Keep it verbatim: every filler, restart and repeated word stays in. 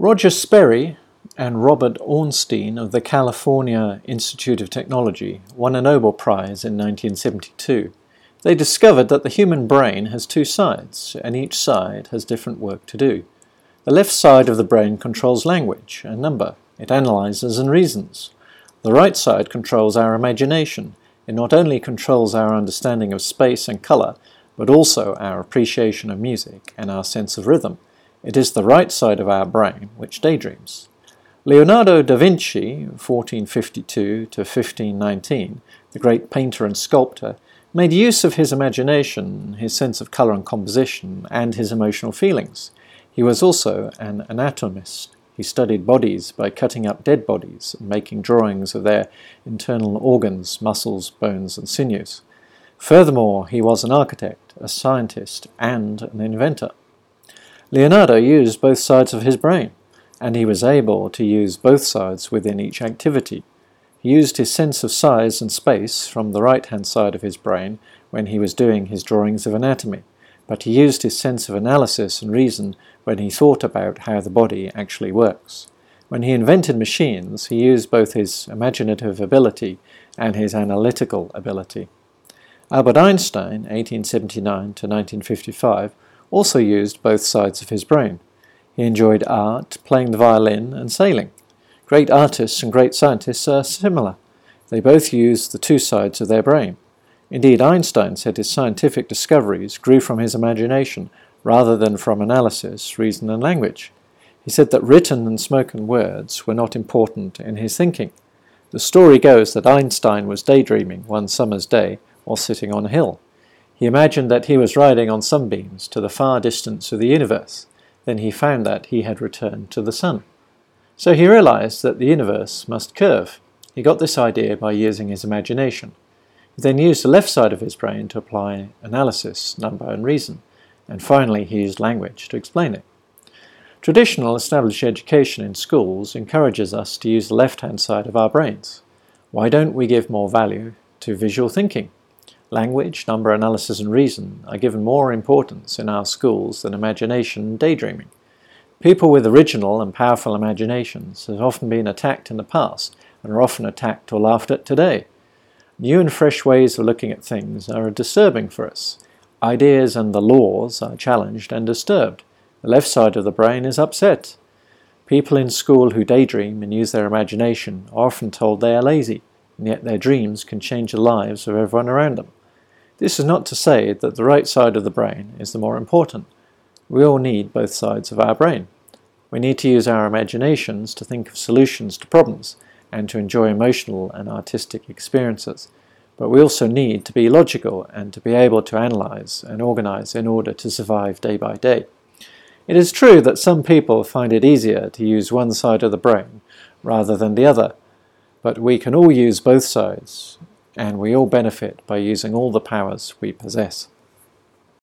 Roger Sperry and Robert Ornstein of the California Institute of Technology won a Nobel Prize in nineteen seventy-two. They discovered that the human brain has two sides, and each side has different work to do. The left side of the brain controls language and number. It analyzes and reasons. The right side controls our imagination. It not only controls our understanding of space and color, but also our appreciation of music and our sense of rhythm. It is the right side of our brain which daydreams. Leonardo da Vinci, fourteen fifty-two to fifteen nineteen, the great painter and sculptor, made use of his imagination, his sense of color and composition, and his emotional feelings. He was also an anatomist. He studied bodies by cutting up dead bodies and making drawings of their internal organs, muscles, bones, and sinews. Furthermore, he was an architect, a scientist, and an inventor. Leonardo used both sides of his brain, and he was able to use both sides within each activity. He used his sense of size and space from the right-hand side of his brain when he was doing his drawings of anatomy, but he used his sense of analysis and reason when he thought about how the body actually works. When he invented machines, he used both his imaginative ability and his analytical ability. Albert Einstein, eighteen seventy-nine to nineteen fifty-five, also used both sides of his brain. He enjoyed art, playing the violin, and sailing. Great artists and great scientists are similar. They both use the two sides of their brain. Indeed, Einstein said his scientific discoveries grew from his imagination rather than from analysis, reason, and language. He said that written and spoken words were not important in his thinking. The story goes that Einstein was daydreaming one summer's day while sitting on a hill. He imagined that he was riding on sunbeams to the far distance of the universe. Then he found that he had returned to the sun. So he realized that the universe must curve. He got this idea by using his imagination. He then used the left side of his brain to apply analysis, number, and reason. And finally he used language to explain it. Traditional established education in schools encourages us to use the left-hand side of our brains. Why don't we give more value to visual thinking? Language, number, analysis, and reason are given more importance in our schools than imagination and daydreaming. People with original and powerful imaginations have often been attacked in the past and are often attacked or laughed at today. New and fresh ways of looking at things are disturbing for us. Ideas and the laws are challenged and disturbed. The left side of the brain is upset. People in school who daydream and use their imagination are often told they are lazy, and yet their dreams can change the lives of everyone around them. This is not to say that the right side of the brain is the more important. We all need both sides of our brain. We need to use our imaginations to think of solutions to problems and to enjoy emotional and artistic experiences. But we also need to be logical and to be able to analyze and organize in order to survive day by day. It is true that some people find it easier to use one side of the brain rather than the other, but we can all use both sides, and we all benefit by using all the powers we possess.